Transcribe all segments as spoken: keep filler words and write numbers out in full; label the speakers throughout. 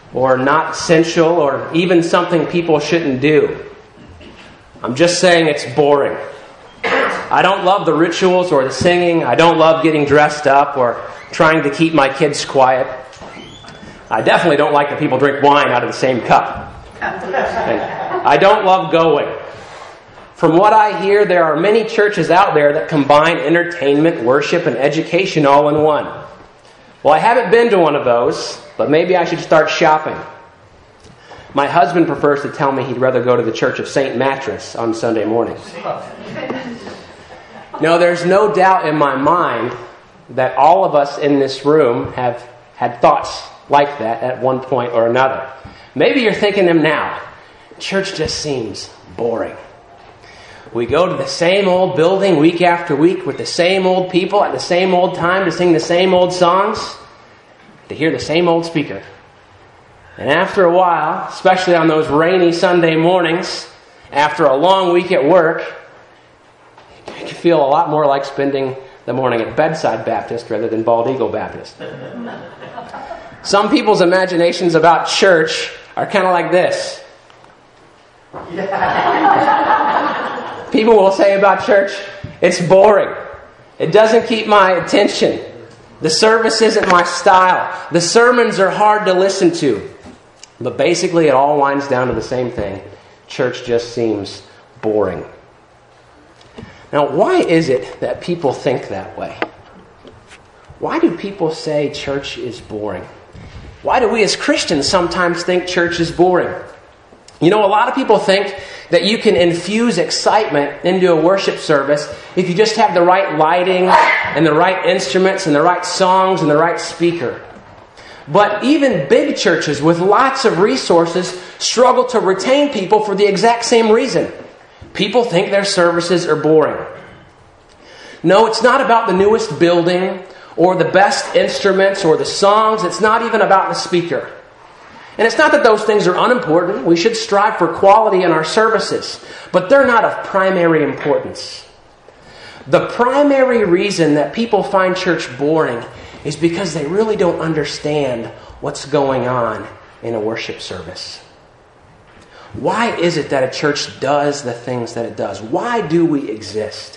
Speaker 1: or not essential, or even something people shouldn't do. I'm just saying it's boring. I don't love the rituals or the singing. I don't love getting dressed up or trying to keep my kids quiet. I definitely don't like that people drink wine out of the same cup. And I don't love going. From what I hear, there are many churches out there that combine entertainment, worship, and education all in one. Well, I haven't been to one of those, but maybe I should start shopping. My husband prefers to tell me he'd rather go to the Church of Saint Mattress on Sunday mornings. No, there's no doubt in my mind that all of us in this room have had thoughts like that at one point or another. Maybe you're thinking them now. Church just seems boring. We go to the same old building week after week with the same old people at the same old time to sing the same old songs, to hear the same old speaker. And after a while, especially on those rainy Sunday mornings, after a long week at work, you can feel a lot more like spending the morning at Bedside Baptist rather than Bald Eagle Baptist. Some people's imaginations about church are kind of like this. People will say about church, it's boring. It doesn't keep my attention. The service isn't my style. The sermons are hard to listen to. But basically it all winds down to the same thing. Church just seems boring. Now, why is it that people think that way? Why do people say church is boring? Why do we as Christians sometimes think church is boring? You know, a lot of people think that you can infuse excitement into a worship service if you just have the right lighting and the right instruments and the right songs and the right speaker. But even big churches with lots of resources struggle to retain people for the exact same reason. People think their services are boring. No, it's not about the newest building or the best instruments or the songs. It's not even about the speaker. And it's not that those things are unimportant. We should strive for quality in our services. But they're not of primary importance. The primary reason that people find church boring is because they really don't understand what's going on in a worship service. Why is it that a church does the things that it does? Why do we exist?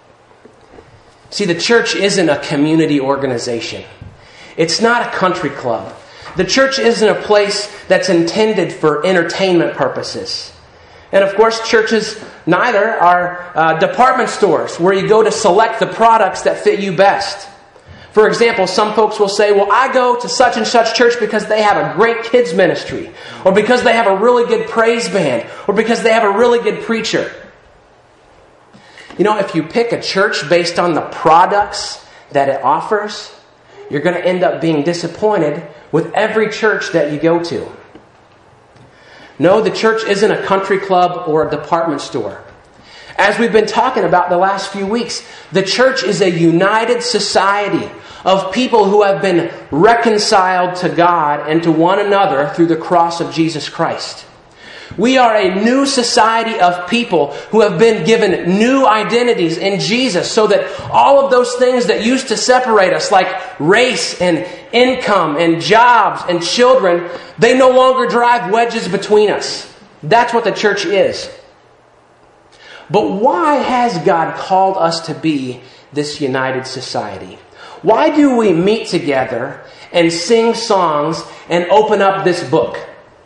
Speaker 1: See, the church isn't a community organization. It's not a country club. The church isn't a place that's intended for entertainment purposes. And of course, churches neither are uh, department stores where you go to select the products that fit you best. For example, some folks will say, well, I go to such and such church because they have a great kids ministry, or because they have a really good praise band, or because they have a really good preacher. You know, if you pick a church based on the products that it offers, you're going to end up being disappointed with every church that you go to. No, the church isn't a country club or a department store. As we've been talking about the last few weeks, the church is a united society of people who have been reconciled to God and to one another through the cross of Jesus Christ. We are a new society of people who have been given new identities in Jesus, so that all of those things that used to separate us, like race and income and jobs and children, they no longer drive wedges between us. That's what the church is. But why has God called us to be this united society? Why do we meet together and sing songs and open up this book?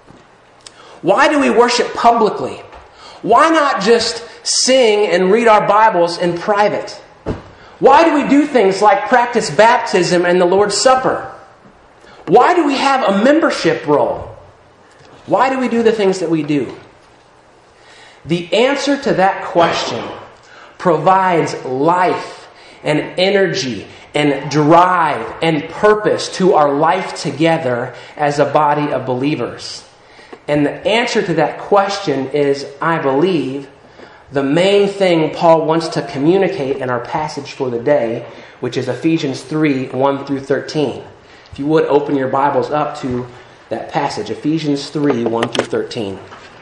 Speaker 1: Why do we worship publicly? Why not just sing and read our Bibles in private? Why do we do things like practice baptism and the Lord's Supper? Why do we have a membership roll? Why do we do the things that we do? The answer to that question provides life and energy and drive and purpose to our life together as a body of believers. And the answer to that question is, I believe, the main thing Paul wants to communicate in our passage for the day, which is Ephesians three, one through thirteen. If you would, open your Bibles up to that passage, Ephesians three, one through thirteen.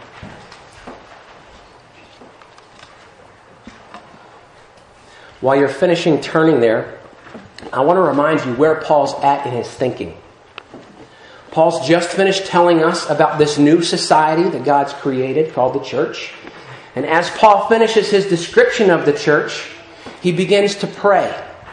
Speaker 1: While you're finishing turning there, I want to remind you where Paul's at in his thinking. Paul's just finished telling us about this new society that God's created called the church. And as Paul finishes his description of the church, he begins to pray.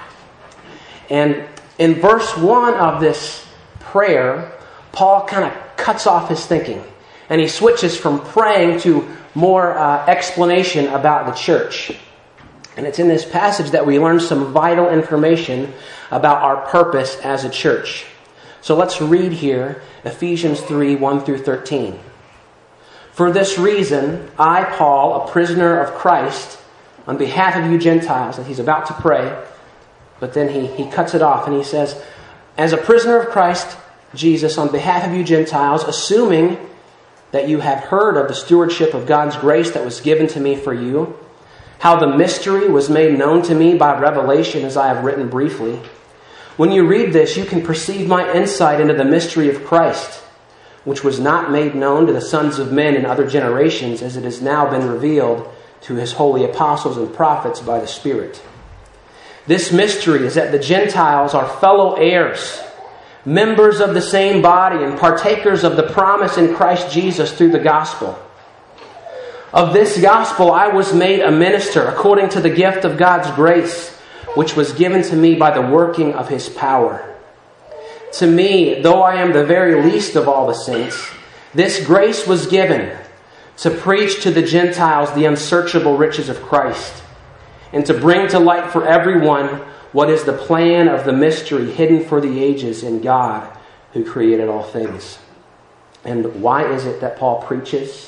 Speaker 1: And in verse one of this prayer, Paul kind of cuts off his thinking. And he switches from praying to more uh, explanation about the church. And it's in this passage that we learn some vital information about our purpose as a church. So let's read here Ephesians three, one through thirteen. For this reason, I, Paul, a prisoner of Christ, on behalf of you Gentiles, and he's about to pray, but then he, he cuts it off and he says, as a prisoner of Christ Jesus, on behalf of you Gentiles, assuming that you have heard of the stewardship of God's grace that was given to me for you, how the mystery was made known to me by revelation, as I have written briefly. When you read this, you can perceive my insight into the mystery of Christ, which was not made known to the sons of men in other generations, as it has now been revealed to his holy apostles and prophets by the Spirit. This mystery is that the Gentiles are fellow heirs, members of the same body, and partakers of the promise in Christ Jesus through the gospel. Of this gospel I was made a minister according to the gift of God's grace, which was given to me by the working of his power. To me, though I am the very least of all the saints, this grace was given to preach to the Gentiles the unsearchable riches of Christ, and to bring to light for everyone what is the plan of the mystery hidden for the ages in God who created all things. And why is it that Paul preaches?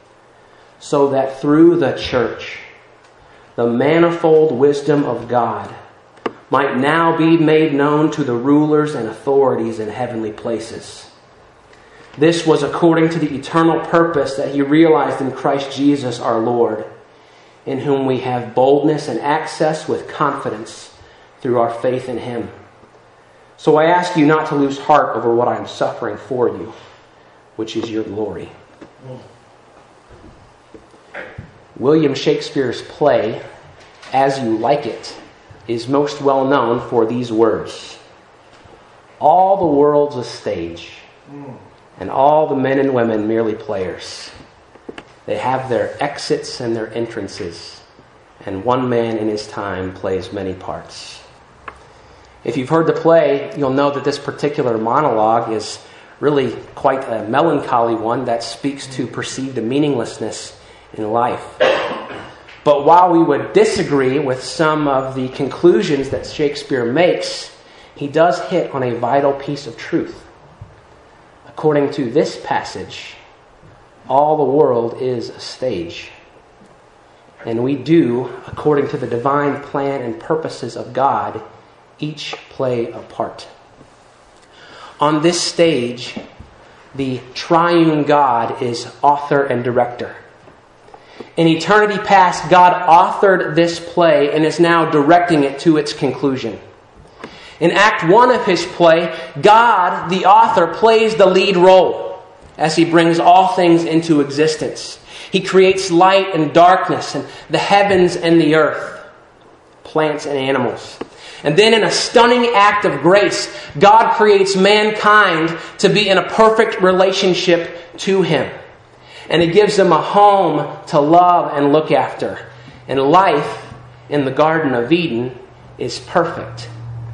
Speaker 1: So that through the church, the manifold wisdom of God might now be made known to the rulers and authorities in heavenly places. This was according to the eternal purpose that he realized in Christ Jesus our Lord, in whom we have boldness and access with confidence through our faith in him. So I ask you not to lose heart over what I am suffering for you, which is your glory. William Shakespeare's play, As You Like It, is most well known for these words. All the world's a stage, and all the men and women merely players. They have their exits and their entrances, and one man in his time plays many parts. If you've heard the play, you'll know that this particular monologue is really quite a melancholy one that speaks to perceived meaninglessness in life. But while we would disagree with some of the conclusions that Shakespeare makes, he does hit on a vital piece of truth. According to this passage, all the world is a stage. And we do, according to the divine plan and purposes of God, each play a part. On this stage, the triune God is author and director. In eternity past, God authored this play and is now directing it to its conclusion. In Act one of his play, God, the author, plays the lead role as he brings all things into existence. He creates light and darkness and the heavens and the earth, plants and animals. And then in a stunning act of grace, God creates mankind to be in a perfect relationship to him. And he gives them a home to love and look after. And life in the Garden of Eden is perfect.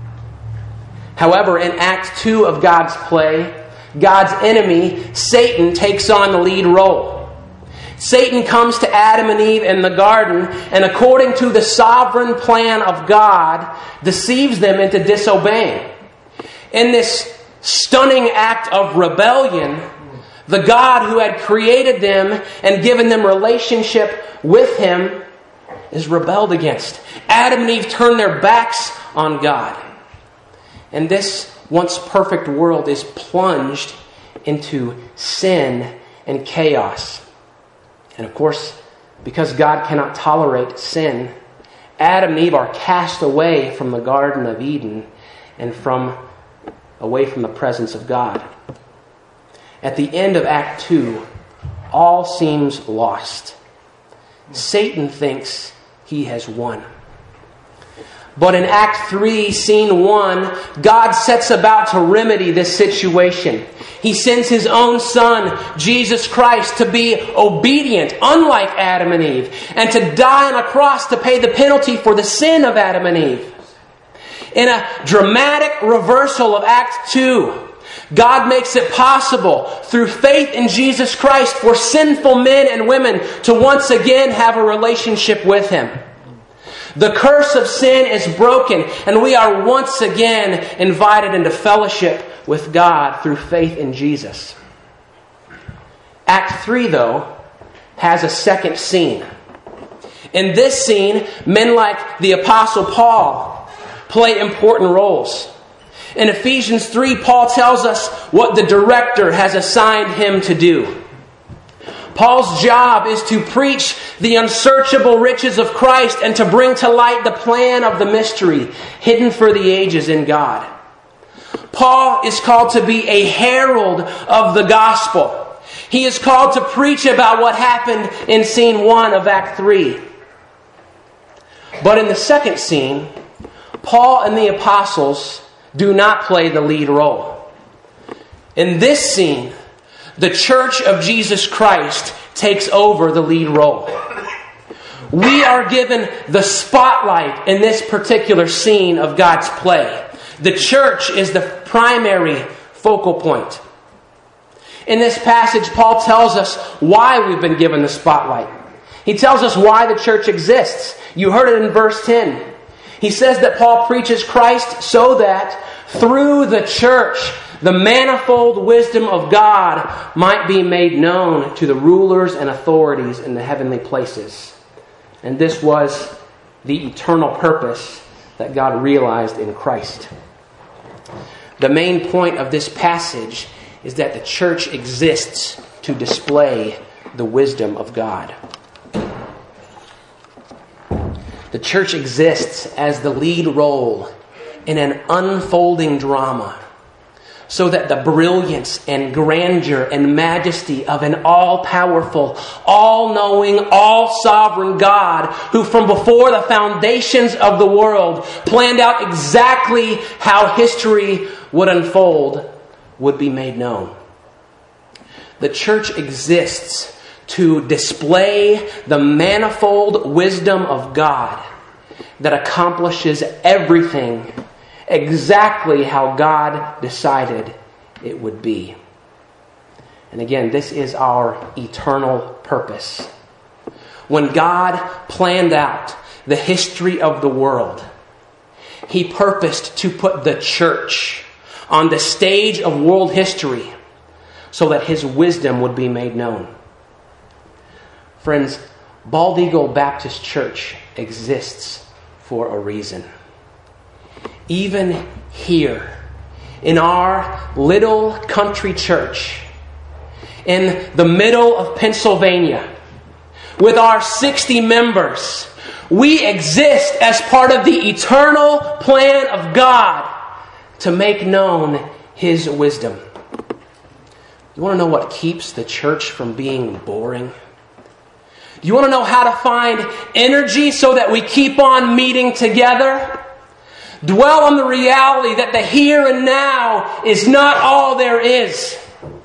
Speaker 1: However, in Act two of God's play, God's enemy, Satan, takes on the lead role. Satan comes to Adam and Eve in the garden, and according to the sovereign plan of God, deceives them into disobeying. In this stunning act of rebellion, the God who had created them and given them relationship with him is rebelled against. Adam and Eve turn their backs on God. And this once perfect world is plunged into sin and chaos. And of course, because God cannot tolerate sin, Adam and Eve are cast away from the Garden of Eden and from away from the presence of God. At the end of Act two, all seems lost. Satan thinks he has won. But in Act three, Scene one, God sets about to remedy this situation. He sends His own Son, Jesus Christ, to be obedient, unlike Adam and Eve, and to die on a cross to pay the penalty for the sin of Adam and Eve. In a dramatic reversal of Act two, God makes it possible, through faith in Jesus Christ, for sinful men and women to once again have a relationship with Him. The curse of sin is broken, and we are once again invited into fellowship with God through faith in Jesus. Act three, though, has a second scene. In this scene, men like the Apostle Paul play important roles. In Ephesians three, Paul tells us what the director has assigned him to do. Paul's job is to preach the unsearchable riches of Christ and to bring to light the plan of the mystery hidden for the ages in God. Paul is called to be a herald of the gospel. He is called to preach about what happened in scene one of Act three. But in the second scene, Paul and the apostles do not play the lead role. In this scene, the Church of Jesus Christ takes over the lead role. We are given the spotlight in this particular scene of God's play. The church is the primary focal point. In this passage, Paul tells us why we've been given the spotlight. He tells us why the church exists. You heard it in verse ten. He says that Paul preaches Christ so that through the church, the manifold wisdom of God might be made known to the rulers and authorities in the heavenly places. And this was the eternal purpose that God realized in Christ. The main point of this passage is that the church exists to display the wisdom of God. The church exists as the lead role in an unfolding drama, so that the brilliance and grandeur and majesty of an all-powerful, all-knowing, all-sovereign God, who from before the foundations of the world planned out exactly how history would unfold, would be made known. The church exists to display the manifold wisdom of God that accomplishes everything exactly how God decided it would be. And again, this is our eternal purpose. When God planned out the history of the world, He purposed to put the church on the stage of world history so that His wisdom would be made known. Friends, Bald Eagle Baptist Church exists for a reason. Even here, in our little country church, in the middle of Pennsylvania, with our sixty members, we exist as part of the eternal plan of God to make known His wisdom. You want to know what keeps the church from being boring? Do you want to know how to find energy so that we keep on meeting together? Dwell on the reality that the here and now is not all there is.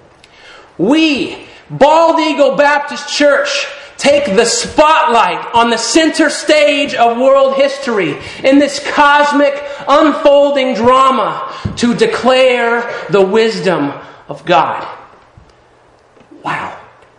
Speaker 1: We, Bald Eagle Baptist Church, take the spotlight on the center stage of world history in this cosmic unfolding drama to declare the wisdom of God. Wow.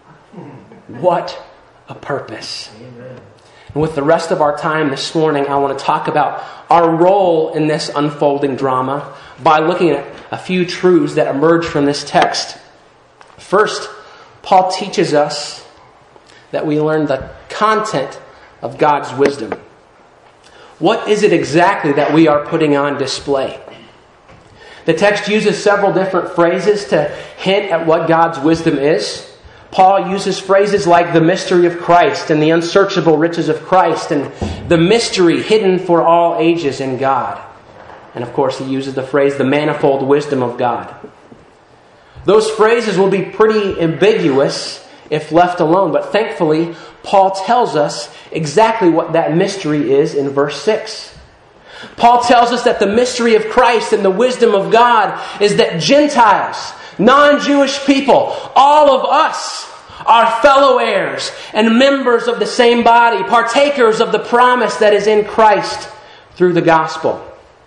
Speaker 1: What a purpose. Amen. And with the rest of our time this morning, I want to talk about our role in this unfolding drama by looking at a few truths that emerge from this text. First, Paul teaches us that we learn the content of God's wisdom. What is it exactly that we are putting on display? The text uses several different phrases to hint at what God's wisdom is. Paul uses phrases like the mystery of Christ and the unsearchable riches of Christ and the mystery hidden for all ages in God. And of course, he uses the phrase the manifold wisdom of God. Those phrases will be pretty ambiguous if left alone, but thankfully, Paul tells us exactly what that mystery is in verse six. Paul tells us that the mystery of Christ and the wisdom of God is that Gentiles, non-Jewish people, all of us are fellow heirs and members of the same body, partakers of the promise that is in Christ through the gospel.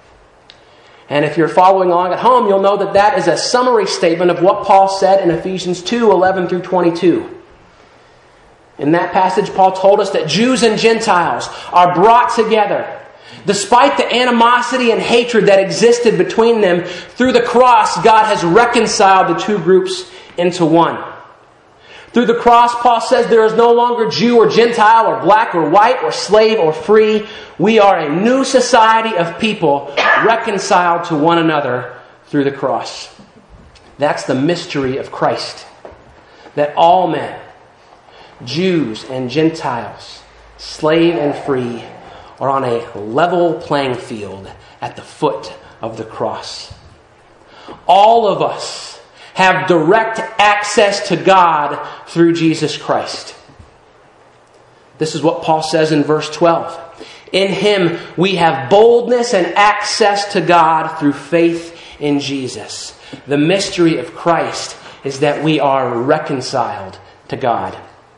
Speaker 1: And if you're following along at home, you'll know that that is a summary statement of what Paul said in Ephesians two, eleven through twenty-two. In that passage, Paul told us that Jews and Gentiles are brought together. Despite the animosity and hatred that existed between them, through the cross, God has reconciled the two groups into one. Through the cross, Paul says there is no longer Jew or Gentile or black or white or slave or free. We are a new society of people reconciled to one another through the cross. That's the mystery of Christ. That all men, Jews and Gentiles, slave and free, are on a level playing field at the foot of the cross. All of us have direct access to God through Jesus Christ. This is what Paul says in verse twelve. In Him we have boldness and access to God through faith in Jesus. The mystery of Christ is that we are reconciled to God.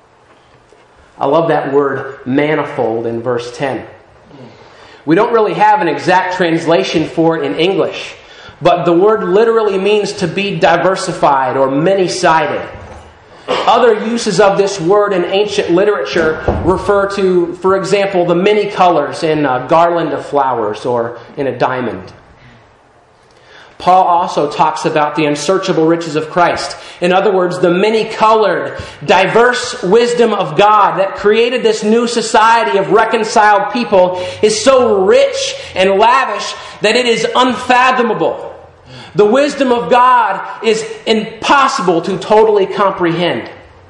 Speaker 1: I love that word manifold in verse ten. We don't really have an exact translation for it in English, but the word literally means to be diversified or many-sided. Other uses of this word in ancient literature refer to, for example, the many colors in a garland of flowers or in a diamond. Paul also talks about the unsearchable riches of Christ. In other words, the many-colored, diverse wisdom of God that created this new society of reconciled people is so rich and lavish that it is unfathomable. The wisdom of God is impossible to totally comprehend.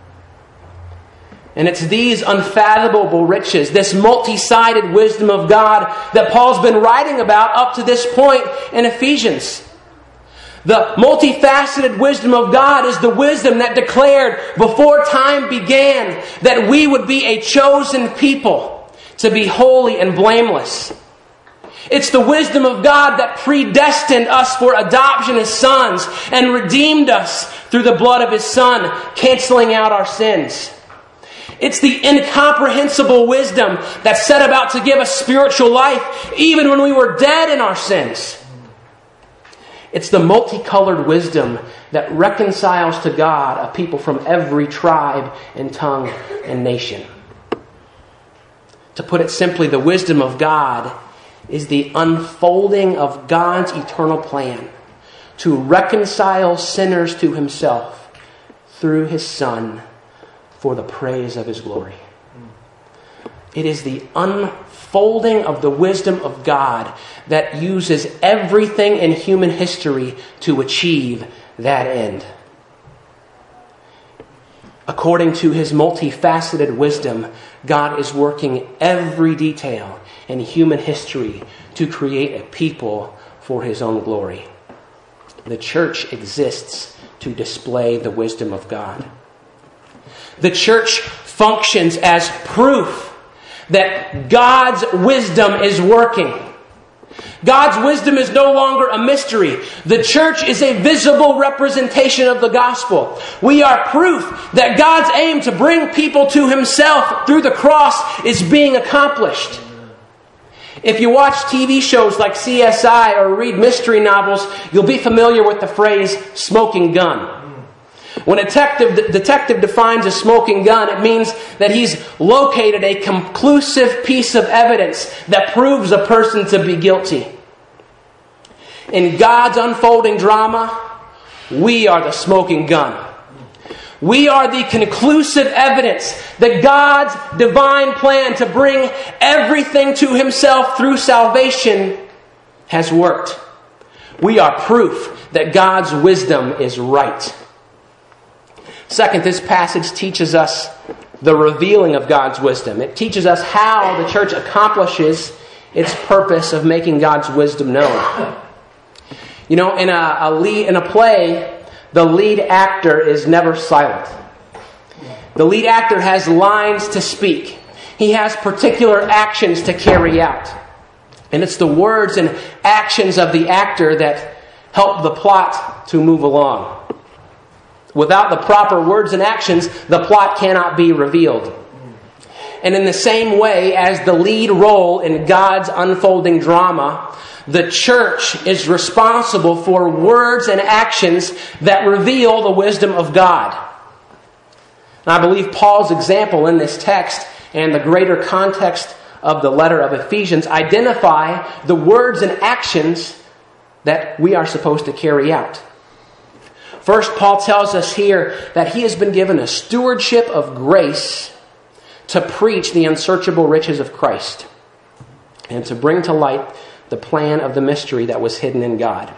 Speaker 1: And it's these unfathomable riches, this multi-sided wisdom of God that Paul's been writing about up to this point in Ephesians. The multifaceted wisdom of God is the wisdom that declared before time began that we would be a chosen people to be holy and blameless. It's the wisdom of God that predestined us for adoption as sons and redeemed us through the blood of His Son, canceling out our sins. It's the incomprehensible wisdom that set about to give us spiritual life even when we were dead in our sins. It's the multicolored wisdom that reconciles to God a people from every tribe and tongue and nation. To put it simply, the wisdom of God is the unfolding of God's eternal plan to reconcile sinners to Himself through His Son for the praise of His glory. It is the unfolding of the wisdom of God that uses everything in human history to achieve that end. According to His multifaceted wisdom, God is working every detail in human history to create a people for His own glory. The church exists to display the wisdom of God. The church functions as proof that God's wisdom is working. God's wisdom is no longer a mystery. The church is a visible representation of the gospel. We are proof that God's aim to bring people to Himself through the cross is being accomplished. If you watch T V shows like C S I or read mystery novels, you'll be familiar with the phrase smoking gun. When a detective, detective defines a smoking gun, it means that he's located a conclusive piece of evidence that proves a person to be guilty. In God's unfolding drama, we are the smoking gun. We are the conclusive evidence that God's divine plan to bring everything to Himself through salvation has worked. We are proof that God's wisdom is right. Second, this passage teaches us the revealing of God's wisdom. It teaches us how the church accomplishes its purpose of making God's wisdom known. You know, in a, a lead, in a play, the lead actor is never silent. The lead actor has lines to speak. He has particular actions to carry out. And it's the words and actions of the actor that help the plot to move along. Without the proper words and actions, the plot cannot be revealed. And in the same way as the lead role in God's unfolding drama, the church is responsible for words and actions that reveal the wisdom of God. And I believe Paul's example in this text and the greater context of the letter of Ephesians identify the words and actions that we are supposed to carry out. First, Paul tells us here that he has been given a stewardship of grace to preach the unsearchable riches of Christ and to bring to light the plan of the mystery that was hidden in God.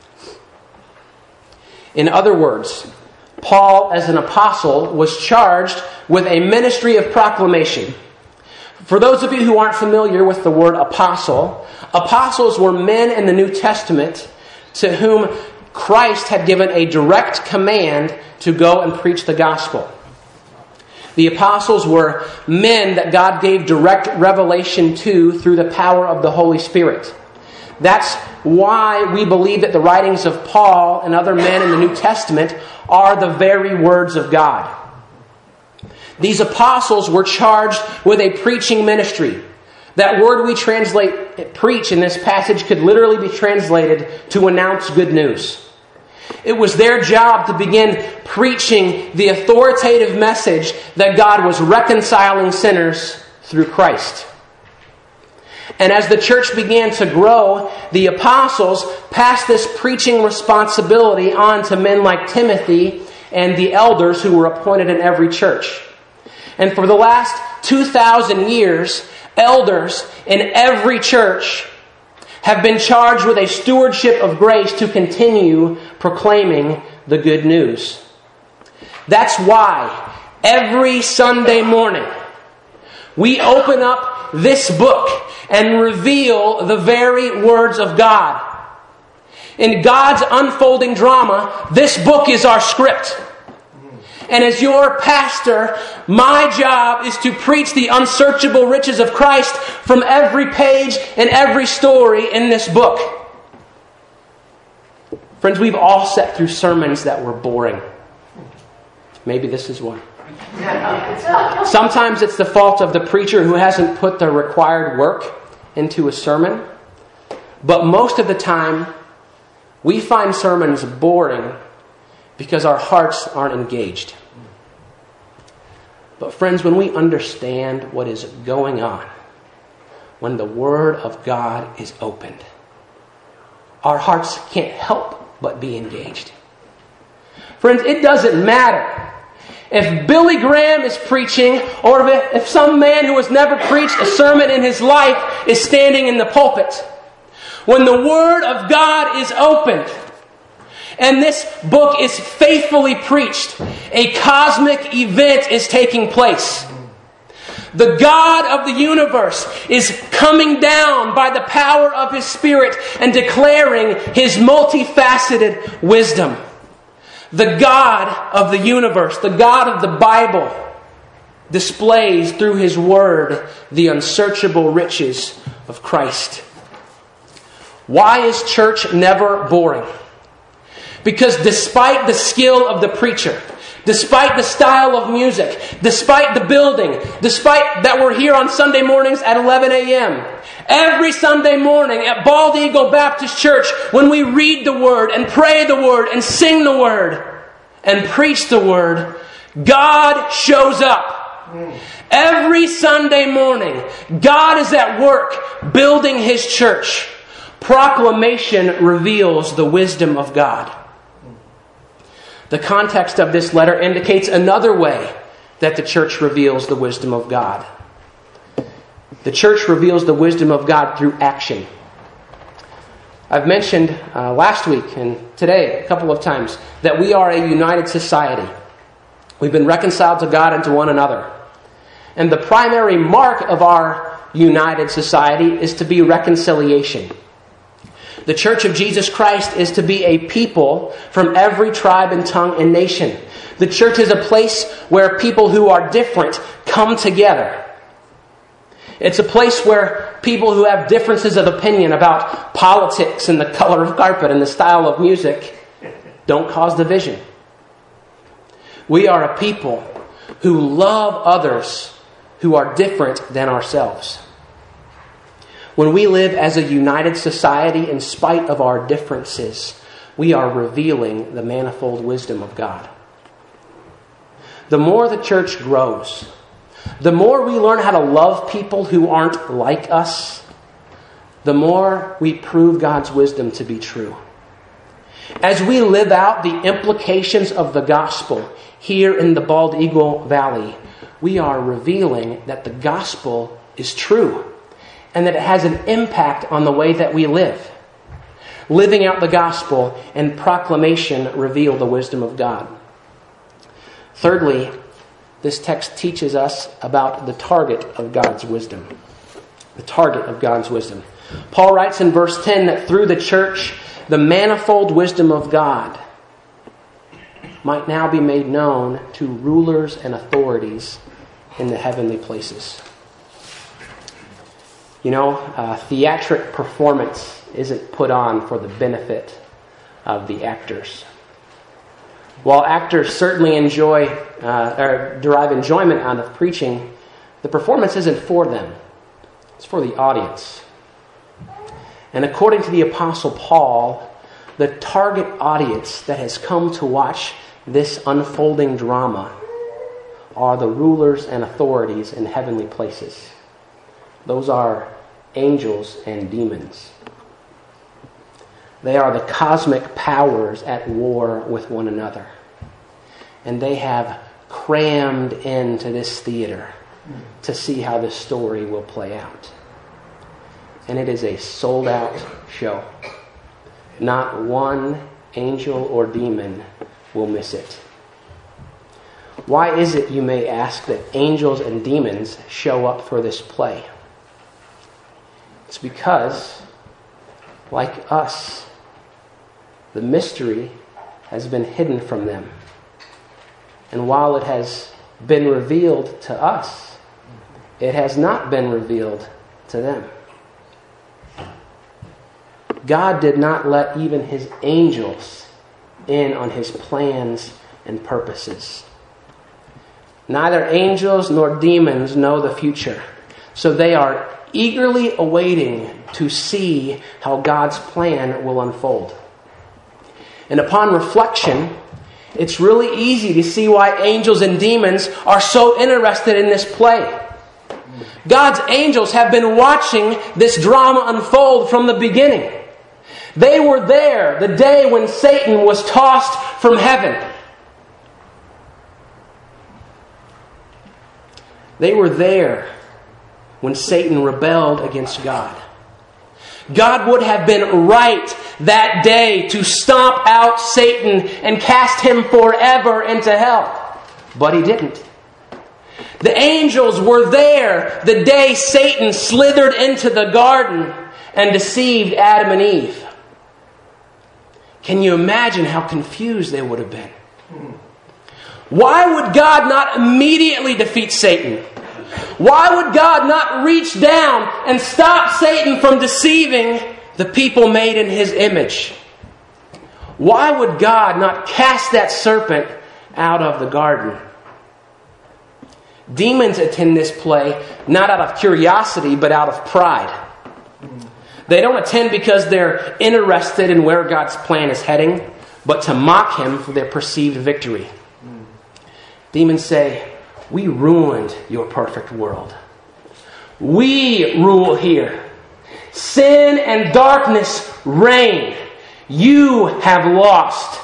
Speaker 1: In other words, Paul, as an apostle, was charged with a ministry of proclamation. For those of you who aren't familiar with the word apostle, apostles were men in the New Testament to whom Christ had given a direct command to go and preach the gospel. The apostles were men that God gave direct revelation to through the power of the Holy Spirit. That's why we believe that the writings of Paul and other men in the New Testament are the very words of God. These apostles were charged with a preaching ministry. That word we translate preach in this passage could literally be translated to announce good news. It was their job to begin preaching the authoritative message that God was reconciling sinners through Christ. And as the church began to grow, the apostles passed this preaching responsibility on to men like Timothy and the elders who were appointed in every church. And for the last two thousand years, elders in every church have been charged with a stewardship of grace to continue proclaiming the good news. That's why every Sunday morning we open up this book and reveal the very words of God. In God's unfolding drama, this book is our script. And as your pastor, my job is to preach the unsearchable riches of Christ from every page and every story in this book. Friends, we've all sat through sermons that were boring. Maybe this is one. Sometimes it's the fault of the preacher who hasn't put the required work into a sermon. But most of the time, we find sermons boring because our hearts aren't engaged. But friends, when we understand what is going on, when the Word of God is opened, our hearts can't help but be engaged. Friends, it doesn't matter if Billy Graham is preaching or if, if some man who has never preached a sermon in his life is standing in the pulpit. When the Word of God is opened, and this book is faithfully preached, a cosmic event is taking place. The God of the universe is coming down by the power of His Spirit and declaring His multifaceted wisdom. The God of the universe, the God of the Bible, displays through His Word the unsearchable riches of Christ. Why is church never boring? Because despite the skill of the preacher, despite the style of music, despite the building, despite that we're here on Sunday mornings at eleven a.m., every Sunday morning at Bald Eagle Baptist Church, when we read the Word and pray the Word and sing the Word and preach the Word, God shows up. Every Sunday morning, God is at work building His church. Proclamation reveals the wisdom of God. The context of this letter indicates another way that the church reveals the wisdom of God. The church reveals the wisdom of God through action. I've mentioned uh, last week and today a couple of times that we are a united society. We've been reconciled to God and to one another. And the primary mark of our united society is to be reconciliation. The Church of Jesus Christ is to be a people from every tribe and tongue and nation. The church is a place where people who are different come together. It's a place where people who have differences of opinion about politics and the color of carpet and the style of music don't cause division. We are a people who love others who are different than ourselves. When we live as a united society in spite of our differences, we are revealing the manifold wisdom of God. The more the church grows, the more we learn how to love people who aren't like us, the more we prove God's wisdom to be true. As we live out the implications of the gospel here in the Bald Eagle Valley, we are revealing that the gospel is true and that it has an impact on the way that we live. Living out the gospel and proclamation reveal the wisdom of God. Thirdly, this text teaches us about the target of God's wisdom. The target of God's wisdom. Paul writes in verse ten that through the church, the manifold wisdom of God might now be made known to rulers and authorities in the heavenly places. You know, uh, theatric performance isn't put on for the benefit of the actors. While actors certainly enjoy uh, or derive enjoyment out of preaching, the performance isn't for them. It's for the audience. And according to the Apostle Paul, the target audience that has come to watch this unfolding drama are the rulers and authorities in heavenly places. Those are angels and demons. They are the cosmic powers at war with one another. And they have crammed into this theater to see how this story will play out. And it is a sold-out show. Not one angel or demon will miss it. Why is it, you may ask, that angels and demons show up for this play? It's because, like us, the mystery has been hidden from them. And while it has been revealed to us, it has not been revealed to them. God did not let even his angels in on his plans and purposes. Neither angels nor demons know the future, so they are eagerly awaiting to see how God's plan will unfold. And upon reflection, it's really easy to see why angels and demons are so interested in this play. God's angels have been watching this drama unfold from the beginning. They were there the day when Satan was tossed from heaven. They were there when Satan rebelled against God. God would have been right that day to stomp out Satan and cast him forever into hell. But he didn't. The angels were there the day Satan slithered into the garden and deceived Adam and Eve. Can you imagine how confused they would have been? Why would God not immediately defeat Satan? Why would God not reach down and stop Satan from deceiving the people made in his image? Why would God not cast that serpent out of the garden? Demons attend this play not out of curiosity, but out of pride. They don't attend because they're interested in where God's plan is heading, but to mock him for their perceived victory. Demons say, "We ruined your perfect world. We rule here. Sin and darkness reign. You have lost."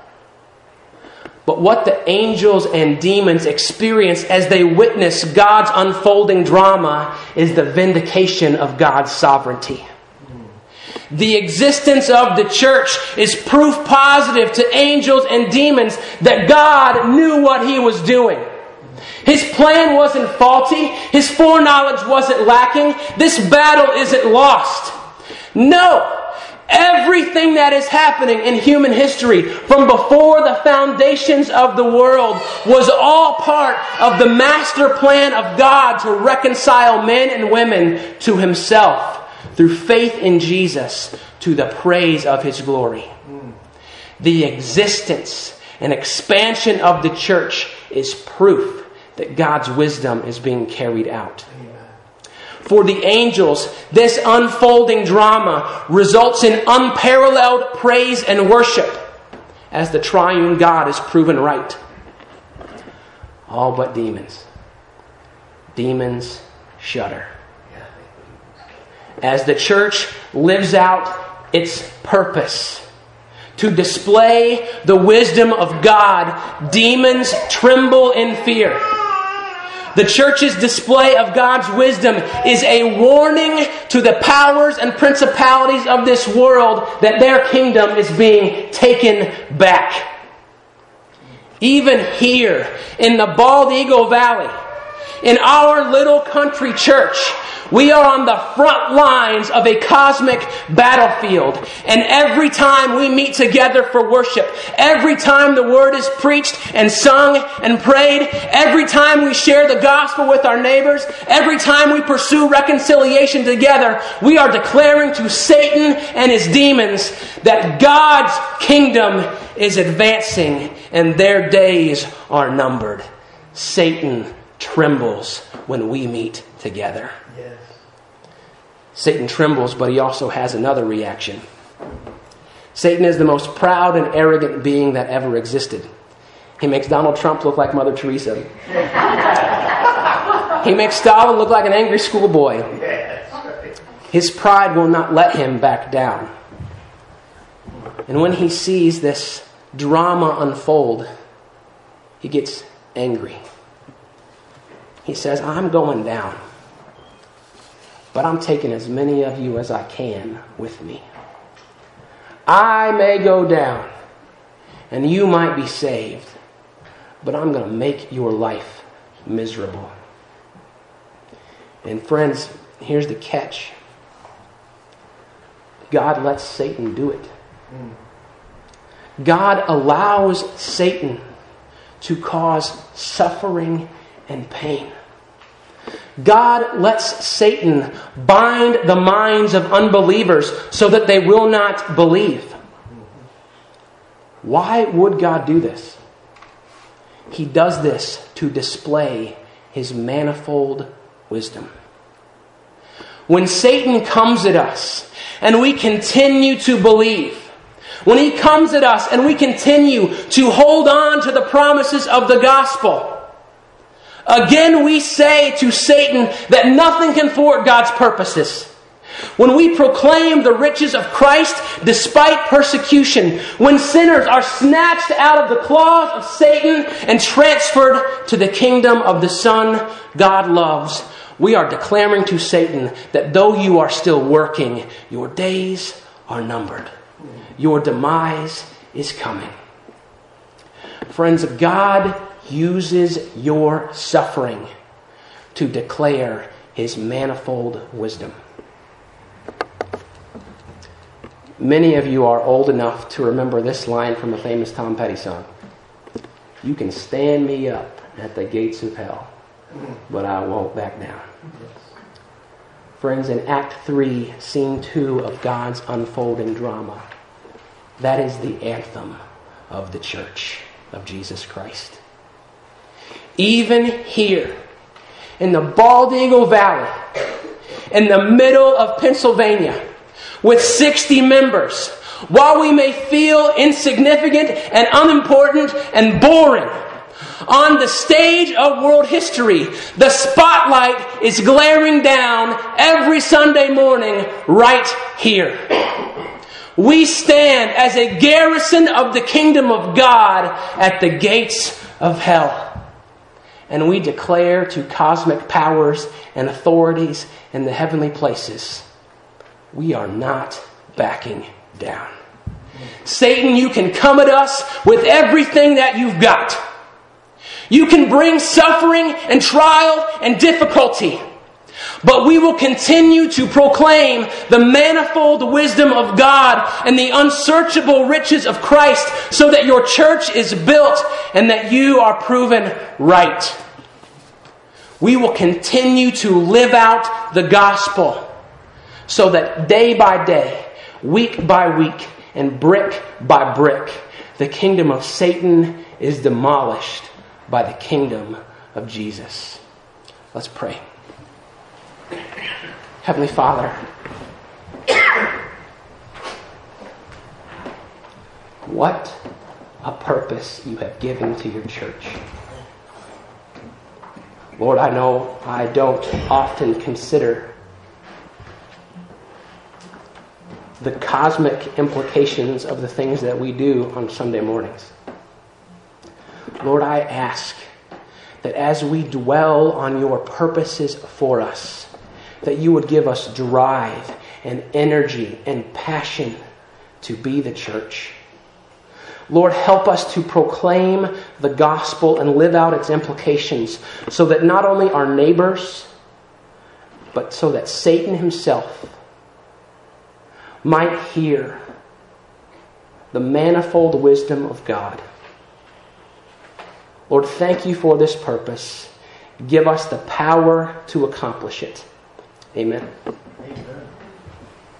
Speaker 1: But what the angels and demons experience as they witness God's unfolding drama is the vindication of God's sovereignty. The existence of the church is proof positive to angels and demons that God knew what he was doing. His plan wasn't faulty. His foreknowledge wasn't lacking. This battle isn't lost. No, Everything that is happening in human history from before the foundations of the world was all part of the master plan of God to reconcile men and women to Himself through faith in Jesus to the praise of His glory. The existence and expansion of the church is proof that God's wisdom is being carried out. For the angels, this unfolding drama results in unparalleled praise and worship as the triune God is proven right. All but demons. Demons shudder. As the church lives out its purpose to display the wisdom of God, demons tremble in fear. The church's display of God's wisdom is a warning to the powers and principalities of this world that their kingdom is being taken back. Even here in the Bald Eagle Valley, in our little country church, we are on the front lines of a cosmic battlefield. And every time we meet together for worship, every time the word is preached and sung and prayed, every time we share the gospel with our neighbors, every time we pursue reconciliation together, we are declaring to Satan and his demons that God's kingdom is advancing and their days are numbered. Satan trembles when we meet together. Yes. Satan trembles, but he also has another reaction. Satan is the most proud and arrogant being that ever existed. He makes Donald Trump look like Mother Teresa. He makes Stalin look like an angry schoolboy. His pride will not let him back down. And when he sees this drama unfold, he gets angry. He says, I'm going down, but I'm taking as many of you as I can with me. I may go down, and you might be saved, but I'm going to make your life miserable. And friends, here's the catch. God lets Satan do it. God allows Satan to cause suffering and pain. God lets Satan bind the minds of unbelievers so that they will not believe. Why would God do this? He does this to display His manifold wisdom. When Satan comes at us and we continue to believe, when he comes at us and we continue to hold on to the promises of the gospel, again we say to Satan that nothing can thwart God's purposes. When we proclaim the riches of Christ despite persecution, when sinners are snatched out of the claws of Satan and transferred to the kingdom of the Son God loves, we are declaring to Satan that though you are still working, your days are numbered. Your demise is coming. Friends, God uses your suffering to declare His manifold wisdom. Many of you are old enough to remember this line from a famous Tom Petty song. You can stand me up at the gates of hell, but I won't back down. Friends, in Act three, Scene two of God's unfolding drama, that is the anthem of the Church of Jesus Christ. Even here, in the Bald Eagle Valley, in the middle of Pennsylvania, with sixty members, while we may feel insignificant and unimportant and boring, on the stage of world history, the spotlight is glaring down every Sunday morning right here. We stand as a garrison of the kingdom of God at the gates of hell. And we declare to cosmic powers and authorities in the heavenly places, we are not backing down. Satan, you can come at us with everything that you've got. You can bring suffering and trial and difficulty. but we will continue to proclaim the manifold wisdom of God and the unsearchable riches of Christ, so that your church is built and that you are proven right. We will continue to live out the gospel, so that day by day, week by week, and brick by brick, the kingdom of Satan is demolished by the kingdom of Jesus. Let's pray. Heavenly Father, what a purpose you have given to your church. Lord, I know I don't often consider the cosmic implications of the things that we do on Sunday mornings. Lord, I ask that as we dwell on your purposes for us, that you would give us drive and energy and passion to be the church. Lord, help us to proclaim the gospel and live out its implications, so that not only our neighbors, but so that Satan himself might hear the manifold wisdom of God. Lord, thank you for this purpose. Give us the power to accomplish it. Amen.
Speaker 2: Amen.